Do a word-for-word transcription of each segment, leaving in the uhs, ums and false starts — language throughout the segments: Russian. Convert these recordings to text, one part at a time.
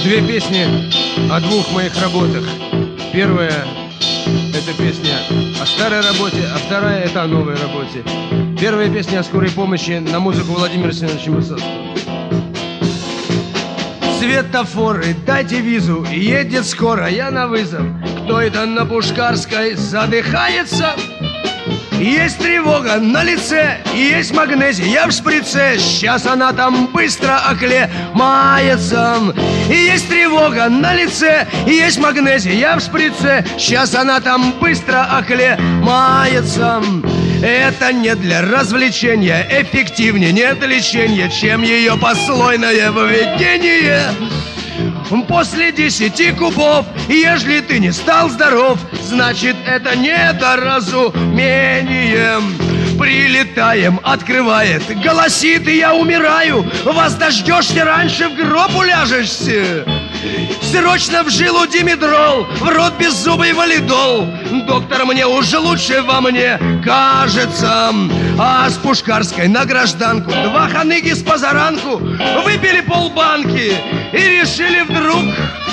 Две песни о двух моих работах. Первая — это песня о старой работе, а вторая — это о новой работе. Первая песня о скорой помощи на музыку Владимира Семеновича Высоцкого. Светофоры, дайте визу, едет скоро, я на вызов. Кто это на Пушкарской задыхается? Есть тревога на лице, есть магнезия, я в шприце. Сейчас она там быстро оклемается. И есть тревога на лице, есть магнезия, я в шприце. Сейчас она там быстро оклемается. Это не для развлечения, эффективнее нет лечения, чем ее послойное поведение. После десяти кубов, ежели ты не стал здоров, значит, это недоразумение. Прилетаем, открывает, голосит, и я умираю. Вас дождешься, раньше в гроб уляжешься. Срочно в жилу димедрол, в рот беззубый валидол. Доктор, мне уже лучше во мне кажется. А с Пушкарской на гражданку два ханыги с позаранку выпили полбанки и решили вдруг,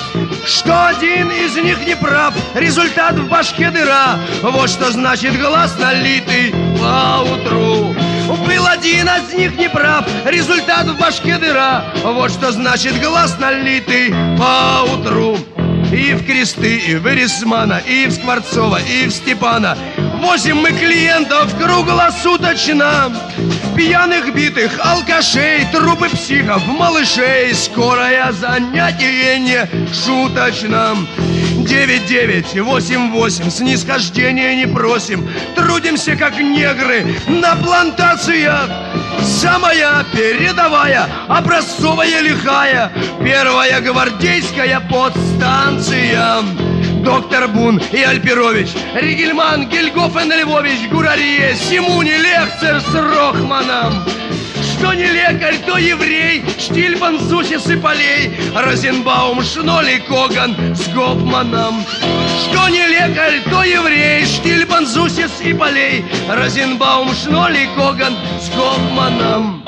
что один из них не прав. Результат в башке дыра. Вот что значит глаз налитый поутру. Был один из них не прав. Результат в башке дыра. Вот что значит глаз налитый поутру. И в Кресты, и в Эрисмана, и в Скворцова, и в Степана возим мы клиентов круглосуточно. Пьяных, битых, алкашей, трупы психов, малышей. Скорое занятие не шуточно. девять девять восемь восемь, снисхождения не просим. Трудимся, как негры, на плантациях. Самая передовая, образцовая, лихая, первая гвардейская подстанция. Доктор Бун и Альпирович, Ригельман, Гельгофен, Львович, Гурарье, Симуни, Лехцер с Рохманом. Что не лекарь, то еврей, Штильбан, Зусис и Полей, Розенбаум, Шноли, Коган с Гофманом. Что не лекарь, то еврей, Штильбан, Зусис и Полей, Розенбаум, Шноли, Коган с Гофманом.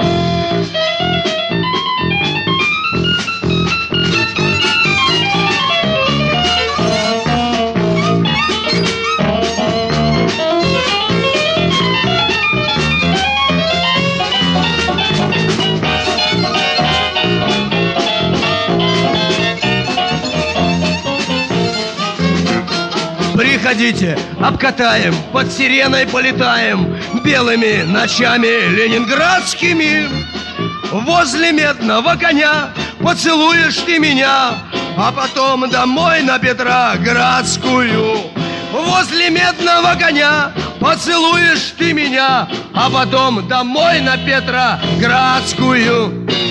Приходите, обкатаем, под сиреной полетаем, белыми ночами ленинградскими. Возле медного коня поцелуешь ты меня, а потом домой на Петроградскую. Возле медного коня поцелуешь ты меня, а потом домой на Петроградскую.